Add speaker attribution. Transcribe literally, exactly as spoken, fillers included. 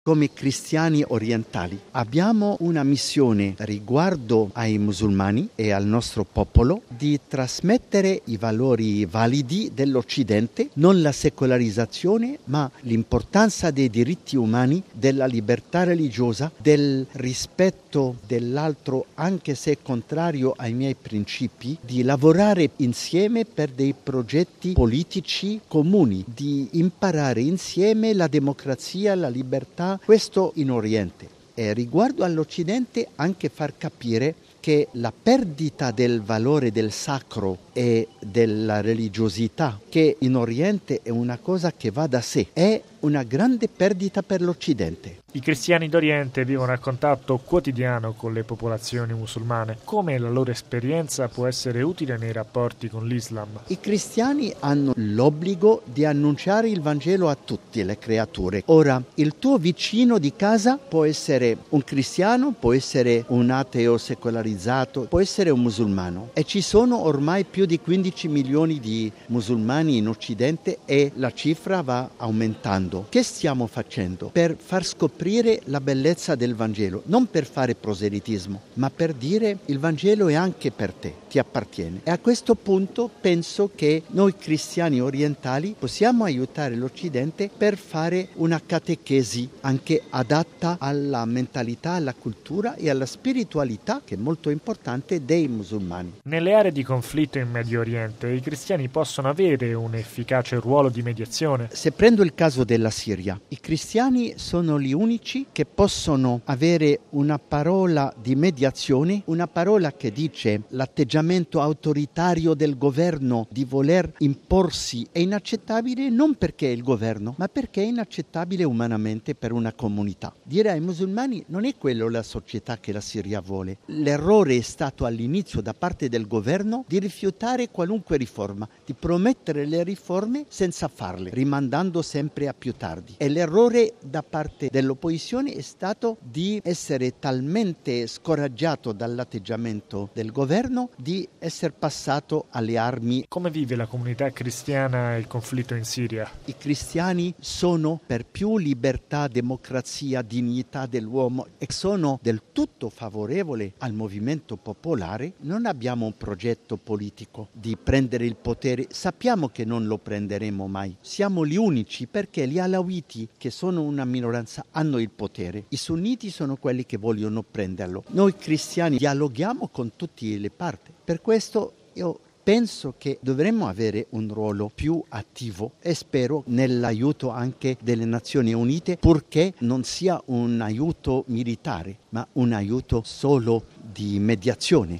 Speaker 1: Come cristiani orientali abbiamo una missione riguardo ai musulmani e al nostro popolo di trasmettere i valori validi dell'Occidente, non la secolarizzazione, ma l'importanza dei diritti umani, della libertà religiosa, del rispetto dell'altro anche se contrario ai miei principi, di lavorare insieme per dei progetti politici comuni, di imparare insieme la democrazia, la libertà. Questo in Oriente, e riguardo all'Occidente anche far capire che la perdita del valore del sacro e della religiosità, che in Oriente è una cosa che va da sé, è una grande perdita per l'Occidente.
Speaker 2: I cristiani d'Oriente vivono a contatto quotidiano con le popolazioni musulmane. Come la loro esperienza può essere utile nei rapporti con l'Islam?
Speaker 1: I cristiani hanno l'obbligo di annunciare il Vangelo a tutte le creature. Ora, il tuo vicino di casa può essere un cristiano, può essere un ateo secolarizzato, può essere un musulmano. E ci sono ormai più di quindici milioni di musulmani in Occidente e la cifra va aumentando. Che stiamo facendo per far scoprire la bellezza del Vangelo? Non per fare proselitismo, ma per dire il Vangelo è anche per te, ti appartiene. E a questo punto penso che noi cristiani orientali possiamo aiutare l'Occidente per fare una catechesi anche adatta alla mentalità, alla cultura e alla spiritualità, che è molto importante, dei musulmani.
Speaker 2: Nelle aree di conflitto in Medio Oriente i cristiani possono avere un efficace ruolo di mediazione?
Speaker 1: Se prendo il caso della Siria, i cristiani sono gli unici che possono avere una parola di mediazione, una parola che dice l'atteggiamento autoritario del governo di voler imporsi è inaccettabile non perché è il governo, ma perché è inaccettabile umanamente per una comunità. Dire ai musulmani non è quello la società che la Siria vuole. L'errore è stato all'inizio da parte del governo di rifiutare qualunque riforma, di promettere le riforme senza farle, rimandando sempre a più tardi. E l'errore da parte dell'opposizione è stato di essere talmente scoraggiato dall'atteggiamento del governo di essere passato alle armi.
Speaker 2: Come vive la comunità cristiana il conflitto in Siria?
Speaker 1: I cristiani sono per più libertà, democrazia, dignità dell'uomo e sono del tutto favorevoli al movimento popolare. Non abbiamo un progetto politico di prendere il potere, sappiamo che non lo prenderemo mai. Siamo gli unici perché gli alawiti, che sono una minoranza, hanno il potere. I sunniti sono quelli che vogliono prenderlo. Noi cristiani dialoghiamo con tutte le parti. Per questo io penso che dovremmo avere un ruolo più attivo e spero nell'aiuto anche delle Nazioni Unite, purché non sia un aiuto militare, ma un aiuto solo di mediazione.